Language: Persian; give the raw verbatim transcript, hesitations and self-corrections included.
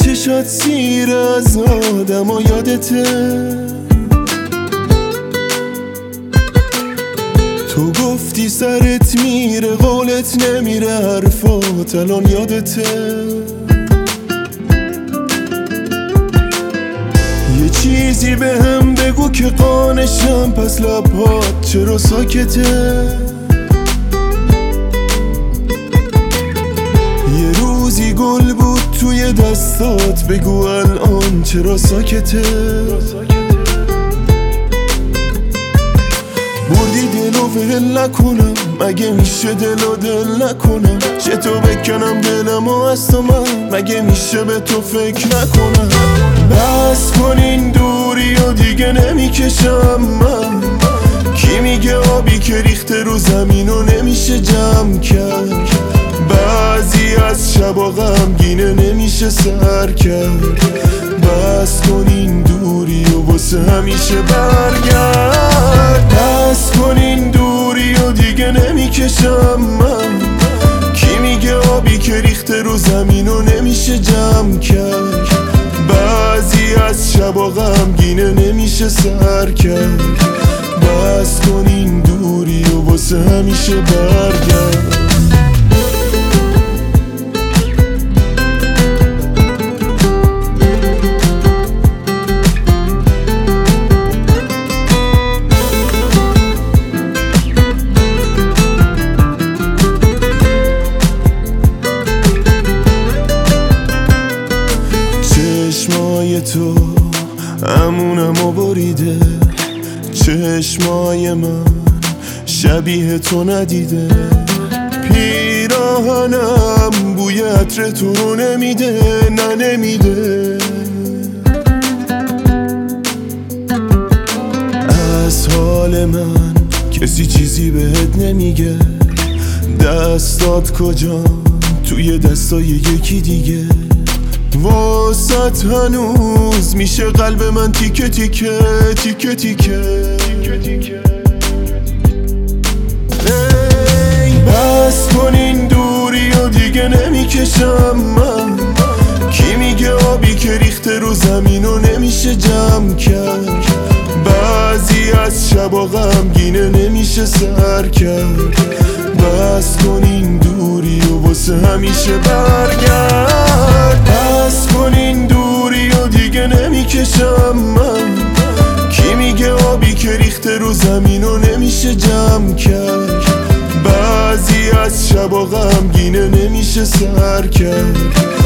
چشات سیر از آدم و یادته، تو گفتی سرت میره قولت نمیره حرفات الان یادته. یه چیزی به هم بگو که قانشم پس لبات چرا ساکته. یه روزی گل بود توی دستات بگو الان چرا ساکته. بردی دلو ول نکنم مگه میشه دلو دل نکنم، چطور بکنم دلمو از تو من مگه میشه به تو فکر نکنم. بس کن این دوری و دیگه نمیکشم من، کی میگه آبی که ریخته رو زمین و نمیشه جمع کرد. بعضی از شبا غمگینه نمیشه سر کرد. بس کن این دوری و واسه همیشه برگرد. بس کن این دوری و دیگه نمیکشم من، کی میگه آبی که ریخته رو زمین و نمیشه جمع کرد. بعضی از شبا غمگینه نمیشه سر کرد. بس کن این دوری و واسه همیشه برگرد. چشمای تو امونمو بریده، چشمای من شبیه تو ندیده. پیراهنم بوی عطر تو رو نمیده، نه نمیده. از حال من کسی چیزی بهت نمیگه، دستات کجا توی دستای یکی دیگه. واسط هنوز میشه قلب من تیکه تیکه تیکه تیکه. ای بس کن این دوری و دیگه نمیکشم من، کی میگه آبی که ریخته رو زمین و نمیشه جمع کرد. بعضی از شبا غمگینه نمیشه سر کرد. بس کن این دوری و واسه همیشه برگرد. بس کن این دوری و دیگه نمیکشم من، کی میگه آبی که ریخته رو زمین و نمیشه جمع کرد. بعضی از شبا غمگینه نمیشه سر کرد.